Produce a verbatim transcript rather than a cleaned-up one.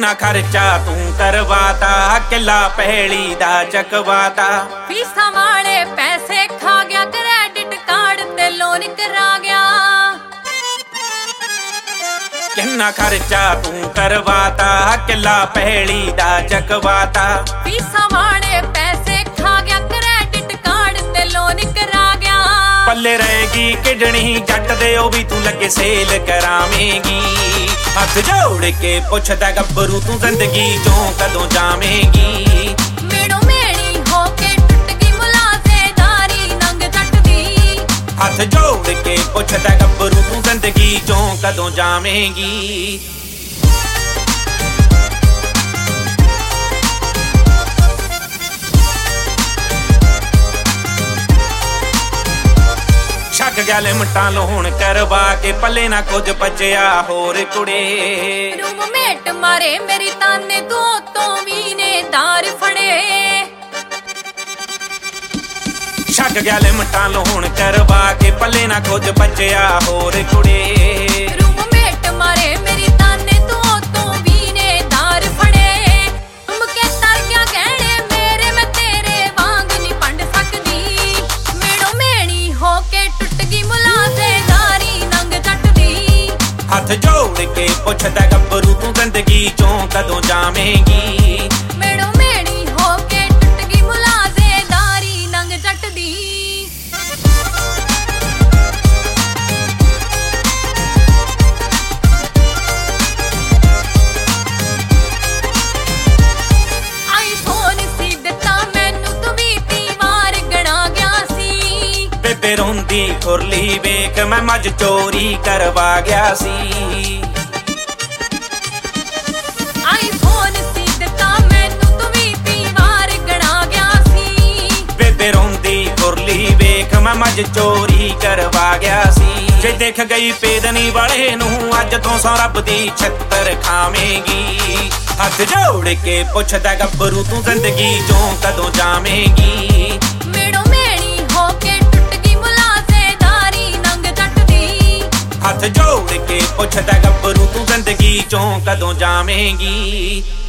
किन्ना खर्चा तू करवाता, किला पहली दा चकवाता। फीसा वाले पैसे खा गया, क्रेडिट कार्ड ते लोन करा गया। किन्ना खर्चा तू करवाता, किला पहली दा चकवाता। फीसा वाले पैसे खा गया, क्रेडिट कार्ड ते लोन करा गया। पल्ले रहेगी किडनी जट दे, ओ भी तू लगे सेल करावेगी। हथ जोड़ के पुछदा गब्बरू तू जिंदगी चों कदों जावेगी। मेड़ो मेड़ी होके टुट गई मुलाजेदारी नंग जट दी। हथ जोड़ के पुछदा गब्बरू तू जिंदगी चों कदों जावेगी। छक गया लिमटां लोन करवा के, पल्ले ना कुछ बचया होर कुड़े। रूममेट मारे मेरी ताने, दो तो भी ने दार फड़े। छक गया लिमटां लोन करवा के, पल्ले ना कुछ बचया होर कुड़े। रूममेट मारे मेरी ताने, दो तो भी ने दार फड़े। तुम के तर क्या कहने मेरे, मैं तेरे वांग नहीं पंड सकदी। मेड़ो मेड़ी होके टुट गई मुलाजेदारी नंग जट दी। हथ जोड़ के पुछदा गब्बरू तू जिंदगी चों कदों जावेगी। मेड़ो मेड़ी होके टुट गई मुलाजेदारी नंग जट दी। बेबे रोंदी खुरली वेख, मैं मज चोरी करवा गया सी। आई फोन सी दिता मैनू तू भी तीवार गणा गया सी। बेबे रोंदी खुरली वेख, मैं मज चोरी करवा गया सी। जे देख गई पेदनी वाले नू, अज तो सौ रब दी छत्तर खावेगी। हथ जोड़ के पुछदा गब्बरू तू जिंदगी चों कदों जावेगी। मेड़ो मेड़ी होके टुट गई मुलाजेदारी नंग जट दी। हथ जोड़ के पुछदा गब्बरू तू जिंदगी चों कदों जावेगी।